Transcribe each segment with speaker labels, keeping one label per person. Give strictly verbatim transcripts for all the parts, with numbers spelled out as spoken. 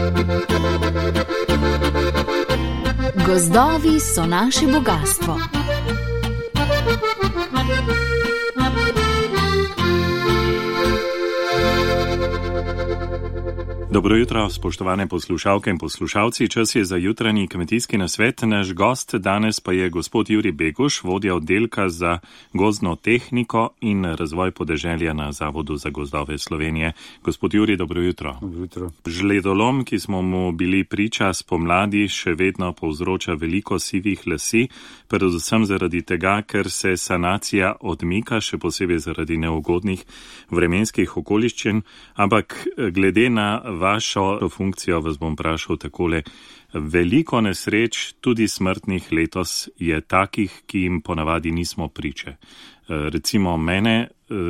Speaker 1: Gozdovi so naše bogastvo.
Speaker 2: Dobro jutro, spoštovane poslušalke in poslušalci. Čas je za jutranji kmetijski nasvet. Naš gost danes pa je gospod Jurij Beguš, vodja oddelka za gozdno tehniko in razvoj podeželja na Zavodu za gozdove Slovenije. Gospod Jurij, dobro jutro.
Speaker 3: Dobro jutro.
Speaker 2: Žledolom, ki smo mu bili priča spomladi, še vedno povzroča veliko sivih lasi, predvsem zaradi tega, ker se sanacija odmika, še posebej zaradi neugodnih vremenskih okoliščin, ampak glede na vašo funkcijo vas bom vprašal takole. Veliko nesreč, tudi smrtnih letos, je takih, ki jim ponavadi nismo priče. Recimo mene,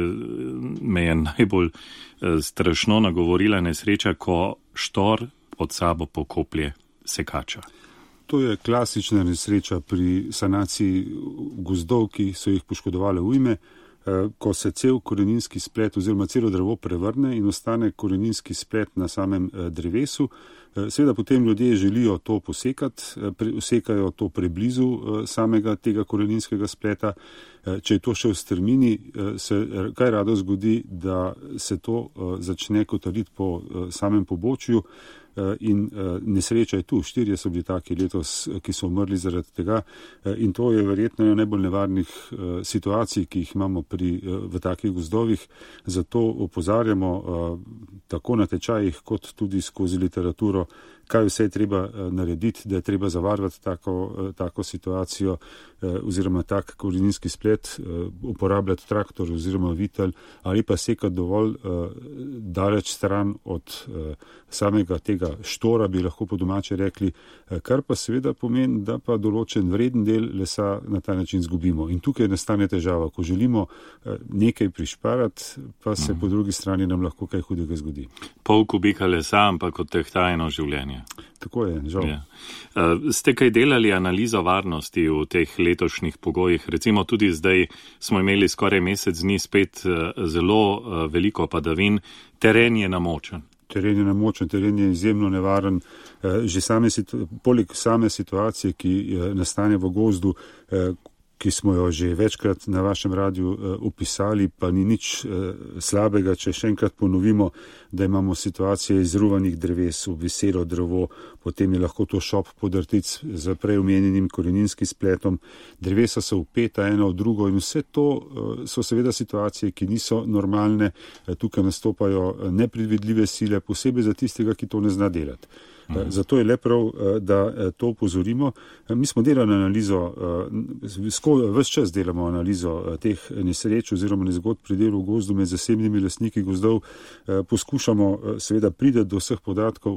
Speaker 2: me je najbolj strašno nagovorila nesreča, ko štor pod sabo pokoplje sekača.
Speaker 3: To je klasična nesreča pri sanaciji gozdov, ki so jih poškodovale ujme, ko se cel koreninski splet oziroma celo drevo prevrne in ostane koreninski splet na samem drevesu. Seveda potem ljudje želijo to posekati, usekajo to preblizu samega tega koreninskega spleta. Če je to še v strmini, se kaj rado zgodi, da se to začne kotaliti po samem pobočju. In nesreča je tu, štirje so bili taki letos, ki so umrli zaradi tega, in to je verjetno ena najbolj nevarnih situacij, ki jih imamo pri, v takih gozdovih. Zato opozarjamo tako na tečajih, kot tudi skozi literaturo, kaj vse je treba narediti, da je treba zavarovati tako, tako situacijo oziroma tak koreninski splet, uporabljati traktor oziroma vitel ali pa sekati dovolj daleč stran od samega tega štora, bi lahko po domače rekli, kar pa seveda pomeni, da pa določen vreden del lesa na ta način zgubimo. In tukaj nastane težava, ko želimo nekaj prišparati, pa se po drugi strani nam lahko kaj hudega zgodi.
Speaker 2: Pol kubika lesa, ampak odtehta eno življenje.
Speaker 3: Tako je, žal.
Speaker 2: Ja. Ste kaj delali analizo varnosti v teh letošnjih pogojih? Recimo tudi zdaj smo imeli skoraj mesec dni spet zelo veliko padavin. Teren je namočen.
Speaker 3: Teren je namočen, teren je izjemno nevaren. Že same, poleg same situacije, ki nastane v gozdu, ki smo jo že večkrat na vašem radiju opisali, pa ni nič slabega, če še enkrat ponovimo, da imamo situacije izruvanih dreves, obviselo drevo, potem je lahko to šop podrtic z prej omenjenim koreninskim spletom, drevesa so vpeta eno v drugo in vse to so seveda situacije, ki niso normalne, tukaj nastopajo nepredvidljive sile, posebej za tistega, ki to ne zna delati. Zato je le prav, da to upozorimo. Mi smo delali analizo, ves čas delamo analizo teh nesreč oziroma nezgod pri delu v gozdu med zasebnimi lastniki gozdov. Poskušamo seveda priti do vseh podatkov,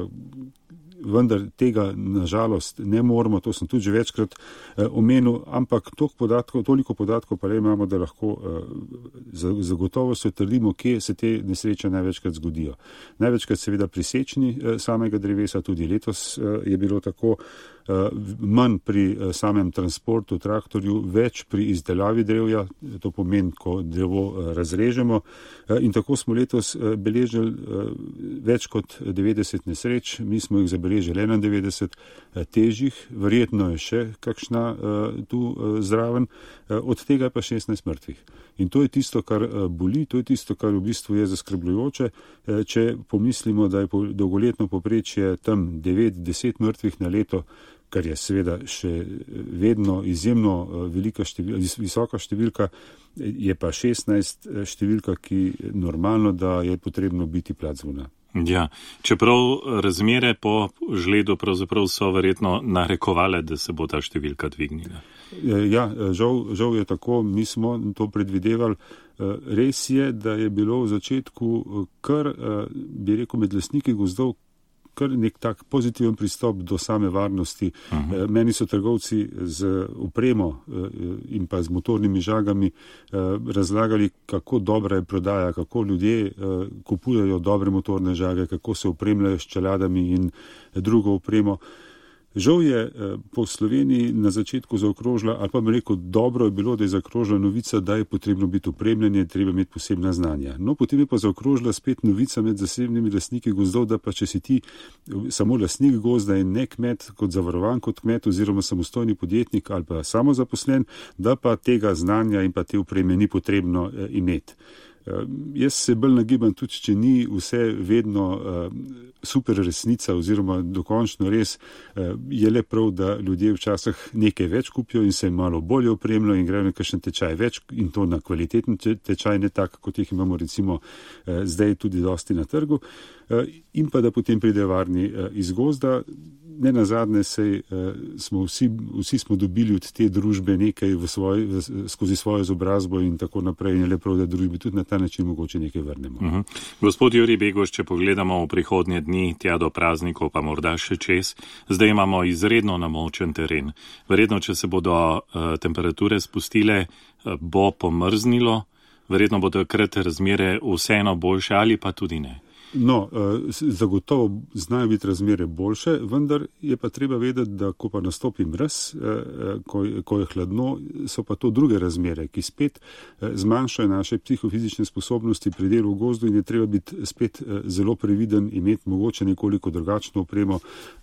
Speaker 3: vendar tega nažalost ne moramo, to sem tudi že večkrat omenil, ampak toliko podatkov, toliko podatkov pa le imamo, da lahko zagotovo se trdimo, kje se te nesreče največkrat zgodijo. Največkrat seveda pri sečni samega drevesa, tudi letos je bilo tako, manj pri samem transportu, traktorju, več pri izdelavi drevja, to pomeni, ko drevo razrežemo, in tako smo letos beležili več kot devetdeset nesreč, mi smo jih zabeležili enaindevetdeset težjih, verjetno je še kakšna tu zraven, od tega je pa šestnajst mrtvih. In to je tisto, kar boli, to je tisto, kar v bistvu je zaskrbljujoče, če pomislimo, da je dolgoletno povprečje tam devet do deset mrtvih na leto, kar je seveda še vedno izjemno velika številka, visoka številka, je pa šestnajst številka, ki normalno, da je potrebno biti plat zvona.
Speaker 2: Ja, čeprav razmere po žledu pravzaprav so verjetno narekovale, da se bo ta številka dvignila.
Speaker 3: Ja, žal, žal je tako, mi smo to predvidevali. Res je, da je bilo v začetku kar, bi rekel, med lastniki gozdov kar nek tak pozitiven pristop do same varnosti. Uh-huh. Meni so trgovci z opremo in pa z motornimi žagami razlagali, kako dobra je prodaja, kako ljudje kupujejo dobre motorne žage, kako se opremljajo s čeladami in drugo opremo. Žal je po Sloveniji na začetku zaokrožila, ali pa bi rekel, dobro je bilo, da je zaokrožila novica, da je potrebno biti opremljen, treba imeti posebna znanja. No, potem je pa zaokrožila spet novica med zasebnimi lastniki gozdov, da pa če si ti samo lastnik gozda in ne kmet, kot zavarovan kot kmet oziroma samostojni podjetnik ali pa samozaposlen, da pa tega znanja in pa te opreme ni potrebno eh, imeti. Jaz se bolj nagibam tudi, če ni vse vedno uh, super resnica oziroma dokončno res, uh, je le prav, da ljudje včasih nekaj več kupijo in se malo bolje opremljajo in grejo na kakšen tečaj več in to na kvaliteten tečaj, ne tak, kot jih imamo recimo uh, zdaj tudi dosti na trgu uh, in pa da potem pride varni uh, iz gozda. Ne nazadnje sej, uh, smo vsi, vsi smo dobili od te družbe nekaj v svoj, v, skozi svojo izobrazbo in tako naprej in je le prav, da družbi tudi na ta način mogoče nekaj vrnemo.
Speaker 2: Uh-huh. Gospod Jurij Beguš, če pogledamo v prihodnje dni, tja do praznikov, pa morda še čez, zdaj imamo izredno namočen teren. Verjetno, če se bodo uh, temperature spustile, uh, bo pomrznilo, verjetno bodo takrat razmere vseeno boljše ali pa tudi ne.
Speaker 3: No, zagotovo znajo biti razmere boljše, vendar je pa treba vedeti, da ko pa nastopi mraz, ko, ko je hladno, so pa to druge razmere, ki spet zmanjšajo naše psihofizične sposobnosti pri delu v gozdu in je treba biti spet zelo previden, imeti mogoče nekoliko drugačno opremo,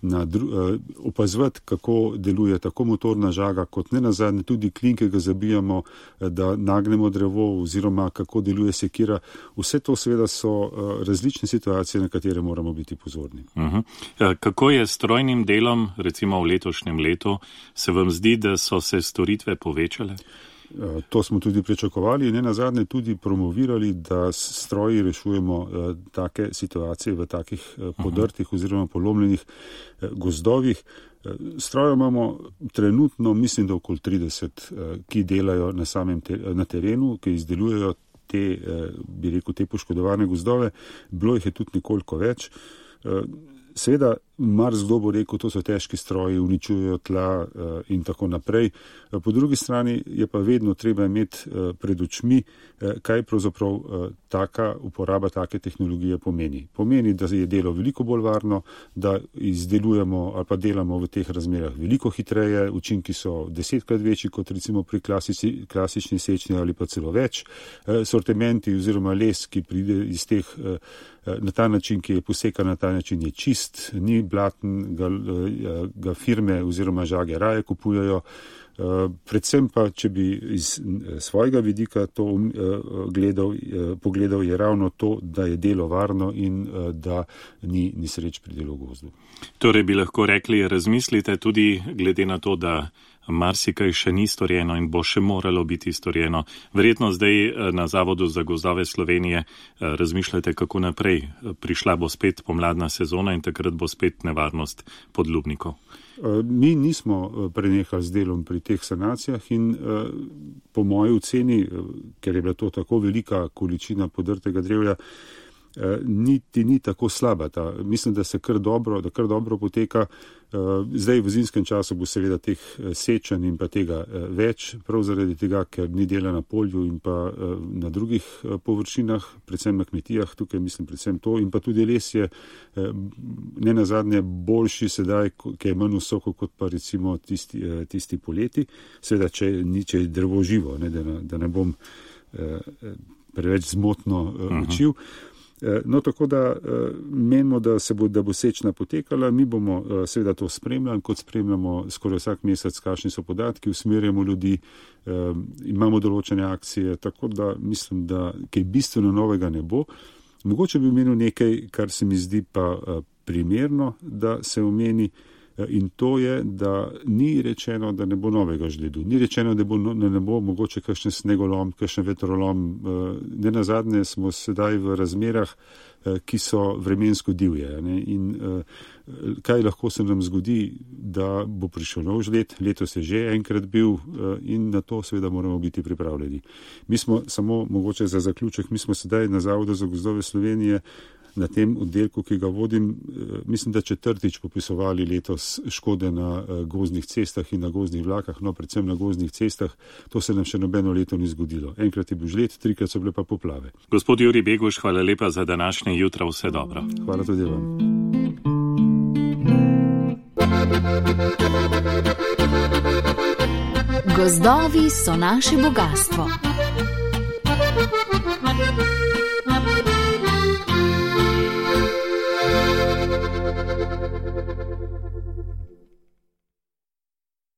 Speaker 3: opazovati, kako deluje tako motorna žaga, kot ne nazadnje tudi klin, ki ga zabijamo, da nagnemo drevo oziroma kako deluje sekira. Vse to seveda so različne situacije, situacije, na katere moramo biti pozorni.
Speaker 2: Uh-huh. Kako je s strojnim delom, recimo v letošnjem letu, se vam zdi, da so se storitve povečale?
Speaker 3: To smo tudi pričakovali in ne nazadnje tudi promovirali, da s stroji rešujemo uh, take situacije v takih uh, podrtih uh-huh. oziroma polomljenih uh, gozdovih. Uh, stroje imamo trenutno, mislim, da okoli trideset, uh, ki delajo na samem te, na terenu, ki izdelujejo te, bi rekel, te poškodovane gozdove, bilo jih je tudi nekoliko več. Seveda, marsikdo bo rekel, to so težki stroji, uničujejo tla in tako naprej. Po drugi strani je pa vedno treba imeti pred očmi, kaj pravzaprav taka uporaba take tehnologije pomeni. Pomeni, da je delo veliko bolj varno, da izdelujemo ali pa delamo v teh razmerah veliko hitreje, učinki so desetkrat večji kot recimo pri klasici, klasični sečnji ali pa celo več. Sortimenti oziroma les, ki pride iz teh na ta način, ki je posekan na ta način, je čist, ni blaten, ga, ga firme oziroma žage raje kupujejo. Predvsem pa, če bi iz svojega vidika to gledal, pogledal, je ravno to, da je delo varno in da ni nesreč pri delu v gozdu.
Speaker 2: Torej bi lahko rekli, razmislite tudi glede na to, da marsikaj še ni storjeno in bo še moralo biti storjeno. Verjetno zdaj na Zavodu za gozdove Slovenije razmišljate, kako naprej. Prišla bo spet pomladna sezona in takrat bo spet nevarnost podlubnikov.
Speaker 3: Mi nismo prenehali z delom pri teh sanacijah in po moji oceni, ker je bila to tako velika količina podrtega drevja, niti ni tako slaba. Ta. Mislim, da se kar dobro, da kar dobro poteka. Zdaj v zimskem času bo seveda teh sečenj in pa tega več, prav zaradi tega, ker ni dela na polju in pa na drugih površinah, predvsem na kmetijah, tukaj mislim predvsem to, in pa tudi les je ne nazadnje boljši sedaj, ki je manj visoko kot pa recimo tisti, tisti poleti, seveda, če ni, če je drevo živo, ne, da, da ne bom preveč zmotno učil. Uh-huh. No, tako da menimo, da se bo, da bo sečna potekala, mi bomo seveda to spremljali, kot spremljamo skoraj vsak mesec, kakšni so podatki, usmerjamo ljudi, imamo določene akcije, tako da mislim, da kaj bistveno novega ne bo. Mogoče bi omenil nekaj, kar se mi zdi pa primerno, da se omeni, in to je, da ni rečeno, da ne bo novega žledu. Ni rečeno, da, bo, da ne bo mogoče kakšen snegolom, kakšen vetrolom. Ne nazadnje smo sedaj v razmerah, ki so vremensko divje. Ne? In kaj lahko se nam zgodi, da bo prišel nov žled, letos je že enkrat bil in na to seveda moramo biti pripravljeni. Mi smo samo, mogoče za zaključek, mi smo sedaj na Zavodu za gozdove Slovenije na tem oddelku, ki ga vodim, mislim, da četrtič popisovali letos škode na gozdnih cestah in na gozdnih vlakah, no predvsem na gozdnih cestah. To se nam še nobeno leto ni zgodilo. Enkrat je bil žled, trikrat so bile pa poplave.
Speaker 2: Gospod Jurij Beguš, hvala lepa za današnje jutro, vse dobro.
Speaker 3: Hvala tudi vam.
Speaker 1: Gozdovi so naše bogastvo.